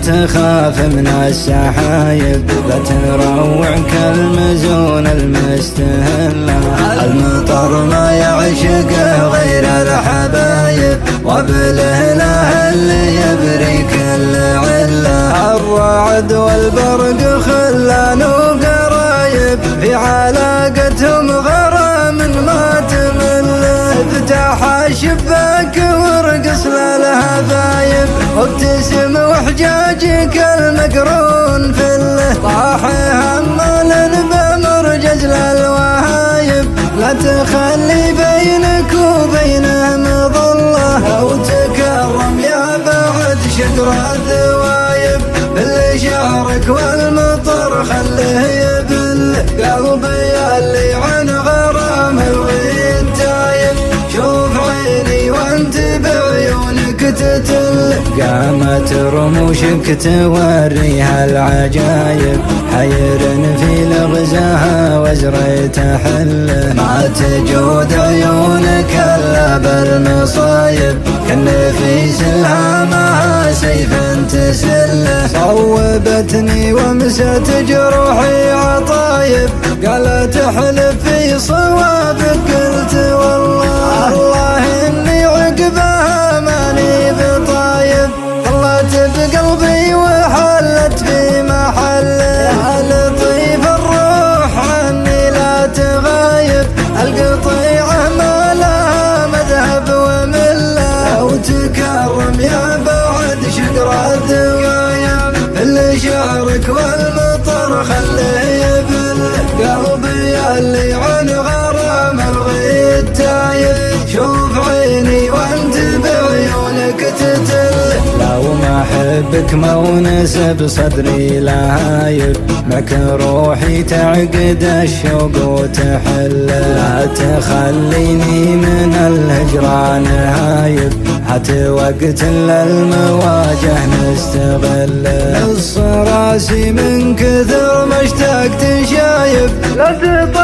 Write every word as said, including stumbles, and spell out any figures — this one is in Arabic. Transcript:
تخاف من السحايب، لا تروع كالمزون المستهلة. المطر ما يعشقه غير الحبايب، وبله له اللي يبري كل علة. الرعد والبرق خلان وقرايب، في علاقتهم غرام ما تمل. افتح الشباك وارقص للهفايب، وابتسم وحجاجك المقرون فله. طاح همال بمرجز للوهايب، لا تخلي بينك وبينه مظلة. لو تكرم يا بعد شقر الذوايب، اللي شعرك والمطر خله يبل. قلبي اللي عن غرام الغيد تايب، شوف عيني وانت بعيونك تتل. قامت رموشك توريها العجايب، حير في لغزها وزر تحل. ما تجود عيونك الا بالمصايب، كان في سلهامها سيف تسل. صوبتني ومست جروحي عطايب، قالت احلف في صوابك، قلت والله الله اني عقبها ماني بطايب. طلت بقلبي وحلت في محله، يا لطيف الروح عني لا تغايب. القطيعة ما لها مذهب ومله، لو تكرم يا بعد شقر الذوايب، اللي شعرك والمطر خله يبل. قلبي اللي عن غرام الغيد تايب، شوف عيني وانت بعيونك تتل. لو ما احبك ما ونسب صدري لهايب، معك روحي تعقد الشوق وتحل. لا تخليني من الهجران هايب، هات وقت للمواجه نستغل. نص راسي من كثر ما اشتقت شايب، لا تطلع